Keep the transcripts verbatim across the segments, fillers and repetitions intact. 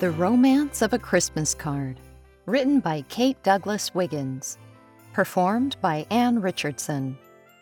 The Romance of a Christmas Card, written by Kate Douglas Wiggins, performed by Anne Richardson.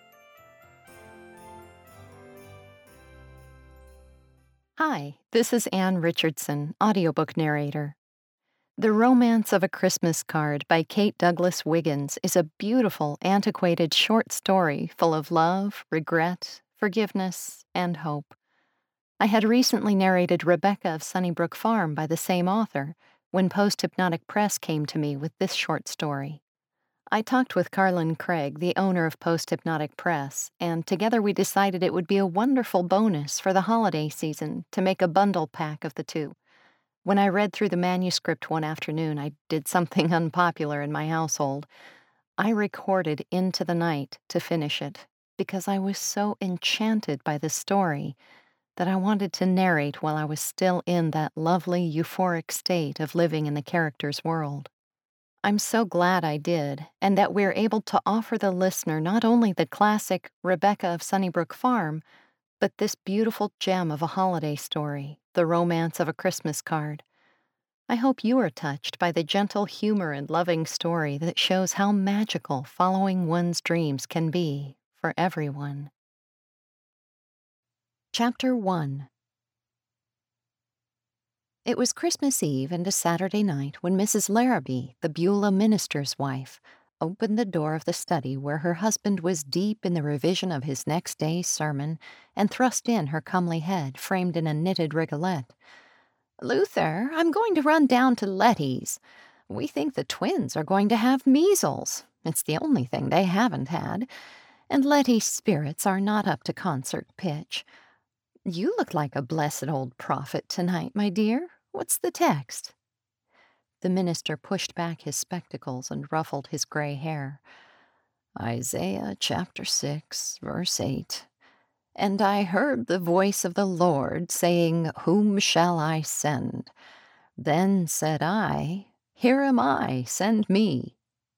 Hi, this is Anne Richardson, audiobook narrator. The Romance of a Christmas Card by Kate Douglas Wiggins is a beautiful, antiquated short story full of love, regret, forgiveness, and hope. I had recently narrated Rebecca of Sunnybrook Farm by the same author when Post-Hypnotic Press came to me with this short story. I talked with Carlin Craig, the owner of Post-Hypnotic Press, and together we decided it would be a wonderful bonus for the holiday season to make a bundle pack of the two. When I read through the manuscript one afternoon, I did something unpopular in my household. I recorded into the night to finish it because I was so enchanted by the story that I wanted to narrate while I was still in that lovely, euphoric state of living in the character's world. I'm so glad I did, and that we're able to offer the listener not only the classic Rebecca of Sunnybrook Farm, but this beautiful gem of a holiday story, The Romance of a Christmas Card. I hope you are touched by the gentle humor and loving story that shows how magical following one's dreams can be for everyone. Chapter one. It was Christmas Eve and a Saturday night when Missus Larrabee, the Beulah minister's wife, opened the door of the study where her husband was deep in the revision of his next day's sermon and thrust in her comely head framed in a knitted rigolette. "Luther, I'm going to run down to Letty's. We think the twins are going to have measles. It's the only thing they haven't had, and Letty's spirits are not up to concert pitch. You look like a blessed old prophet tonight, my dear. What's the text?" The minister pushed back his spectacles and ruffled his gray hair. "Isaiah chapter six, verse eight. And I heard the voice of the Lord saying, Whom shall I send? Then said I, Here am I, send me."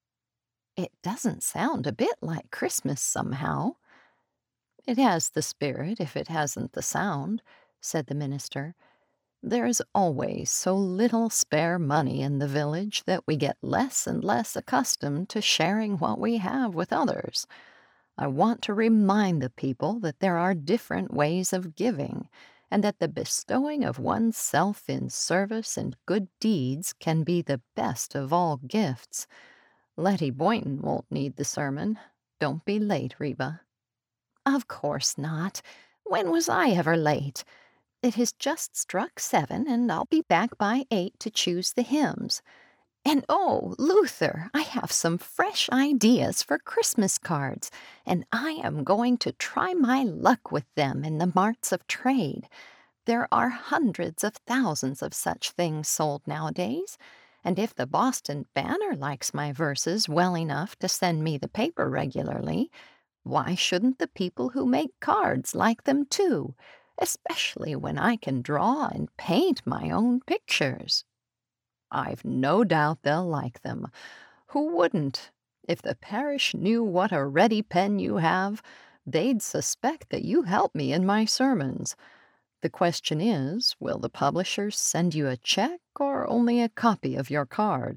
It doesn't sound a bit like Christmas somehow. "It has the spirit if it hasn't the sound," said the minister. "There's always so little spare money in the village that we get less and less accustomed to sharing what we have with others. I want to remind the people that there are different ways of giving, and that the bestowing of one's self in service and good deeds can be the best of all gifts. Letty Boynton won't need the sermon. Don't be late, Reba." "Of course not. When was I ever late? It has just struck seven, and I'll be back by eight to choose the hymns. And oh, Luther, I have some fresh ideas for Christmas cards, and I am going to try my luck with them in the marts of trade. There are hundreds of thousands of such things sold nowadays, and if the Boston Banner likes my verses well enough to send me the paper regularly, why shouldn't the people who make cards like them too, especially when I can draw and paint my own pictures?" "I've no doubt they'll like them. Who wouldn't? If the parish knew what a ready pen you have, they'd suspect that you help me in my sermons. The question is, will the publishers send you a check or only a copy of your card?"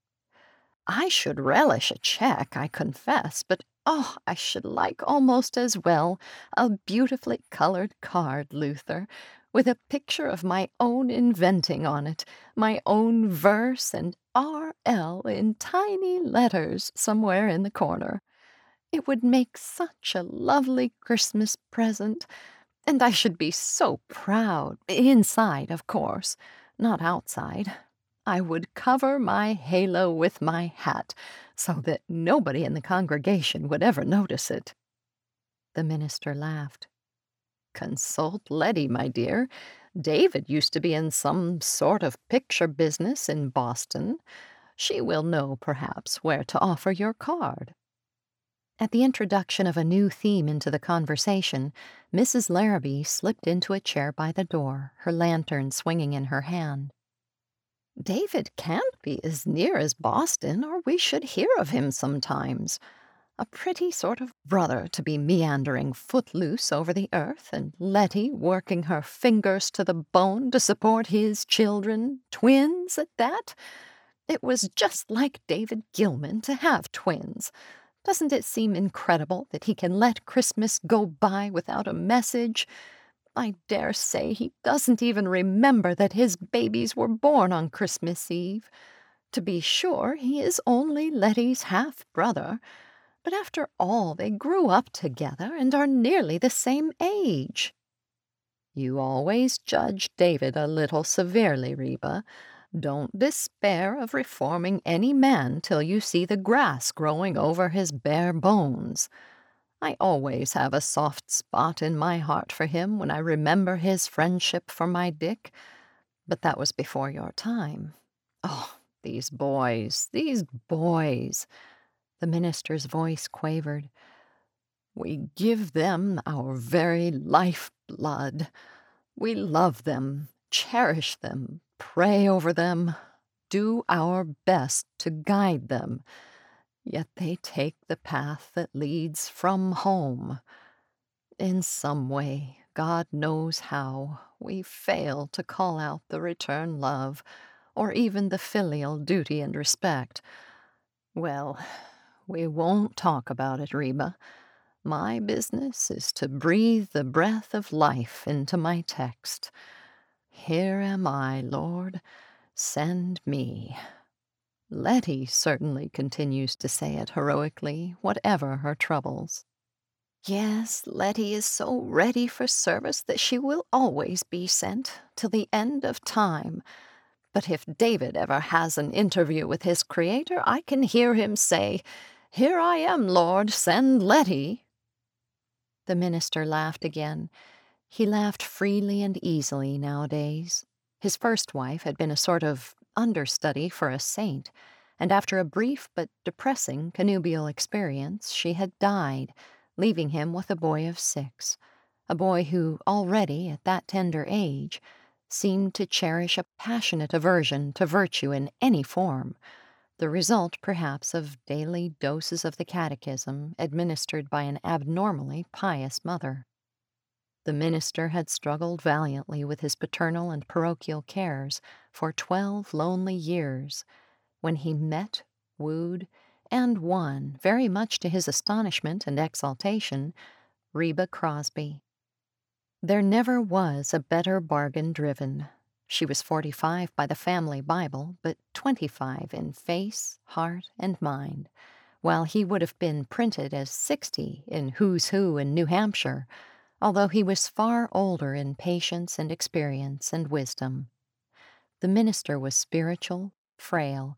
"I should relish a check, I confess, but oh, I should like almost as well a beautifully colored card, Luther, with a picture of my own inventing on it, my own verse, and R L in tiny letters somewhere in the corner. It would make such a lovely Christmas present, and I should be so proud, inside, of course, not outside. I would cover my halo with my hat, so that nobody in the congregation would ever notice it." The minister laughed. "Consult Letty, my dear. David used to be in some sort of picture business in Boston. She will know, perhaps, where to offer your card." At the introduction of a new theme into the conversation, Missus Larrabee slipped into a chair by the door, her lantern swinging in her hand. "David can't be as near as Boston, or we should hear of him sometimes. A pretty sort of brother to be meandering footloose over the earth, and Letty working her fingers to the bone to support his children, twins at that. It was just like David Gilman to have twins. Doesn't it seem incredible that he can let Christmas go by without a message? I dare say he doesn't even remember that his babies were born on Christmas Eve. To be sure, he is only Letty's half-brother, but after all, they grew up together and are nearly the same age. You always judge David a little severely, Reba. Don't despair of reforming any man till you see the grass growing over his bare bones. I always have a soft spot in my heart for him when I remember his friendship for my Dick, but that was before your time. Oh, these boys, these boys. The minister's voice quavered. We give them our very life-blood. We love them, cherish them, pray over them, do our best to guide them. Yet they take the path that leads from home. In some way, God knows how, we fail to call out the return love, or even the filial duty and respect. Well, we won't talk about it, Reba. My business is to breathe the breath of life into my text. Here am I, Lord, send me. Letty certainly continues to say it heroically, whatever her troubles. Yes, Letty is so ready for service that she will always be sent, till the end of time. But if David ever has an interview with his Creator, I can hear him say, Here I am, Lord, send Letty. The minister laughed again. He laughed freely and easily nowadays. His first wife had been a sort of understudy for a saint, and after a brief but depressing connubial experience, she had died, leaving him with a boy of six, a boy who, already at that tender age, seemed to cherish a passionate aversion to virtue in any form, the result, perhaps, of daily doses of the catechism administered by an abnormally pious mother. The minister had struggled valiantly with his paternal and parochial cares for twelve lonely years, when he met, wooed, and won, very much to his astonishment and exaltation, Reba Crosby. There never was a better bargain driven. She was forty-five by the family Bible, but twenty-five in face, heart, and mind, while he would have been printed as sixty in Who's Who in New Hampshire, although he was far older in patience and experience and wisdom. The minister was spiritual, frail,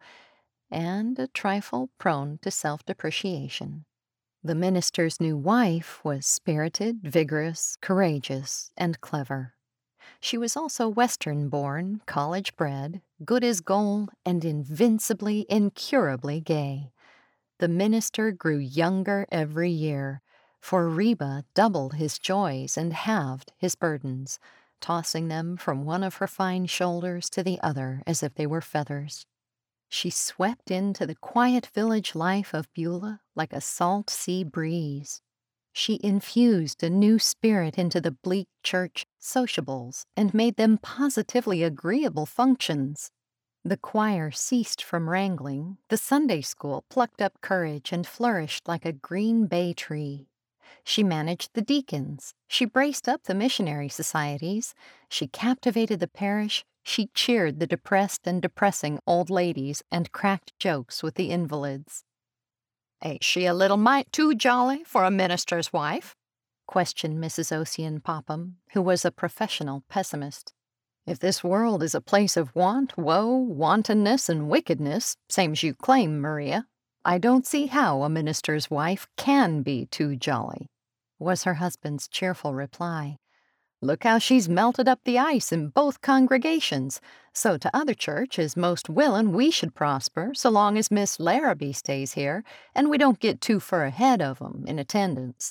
and a trifle prone to self-depreciation. The minister's new wife was spirited, vigorous, courageous, and clever. She was also Western-born, college-bred, good as gold, and invincibly, incurably gay. The minister grew younger every year, for Reba doubled his joys and halved his burdens, tossing them from one of her fine shoulders to the other as if they were feathers. She swept into the quiet village life of Beulah like a salt sea breeze. She infused a new spirit into the bleak church sociables and made them positively agreeable functions. The choir ceased from wrangling, the Sunday school plucked up courage and flourished like a green bay tree. She managed the deacons, she braced up the missionary societies, she captivated the parish, she cheered the depressed and depressing old ladies and cracked jokes with the invalids. "Ain't she a little mite too jolly for a minister's wife?" questioned Missus Ossian Popham, who was a professional pessimist. "If this world is a place of want, woe, wantonness, and wickedness, same's you claim, Maria, I don't see how a minister's wife can be too jolly," was her husband's cheerful reply. "Look how she's melted up the ice in both congregations, so to other church is most willin' we should prosper so long as Miss Larrabee stays here and we don't get too fur ahead of 'em in attendance.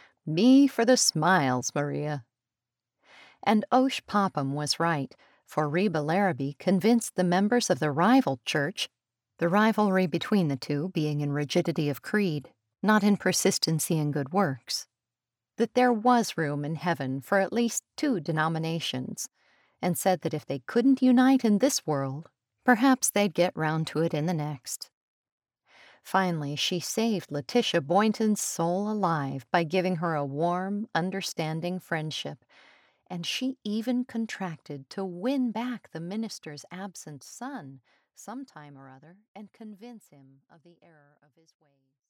Me for the smiles, Maria." And Osh Popham was right, for Reba Larrabee convinced the members of the rival church, the rivalry between the two being in rigidity of creed, not in persistency in good works, that there was room in heaven for at least two denominations, and said that if they couldn't unite in this world, perhaps they'd get round to it in the next. Finally, she saved Letitia Boynton's soul alive by giving her a warm, understanding friendship, and she even contracted to win back the minister's absent son some time or other and convince him of the error of his ways.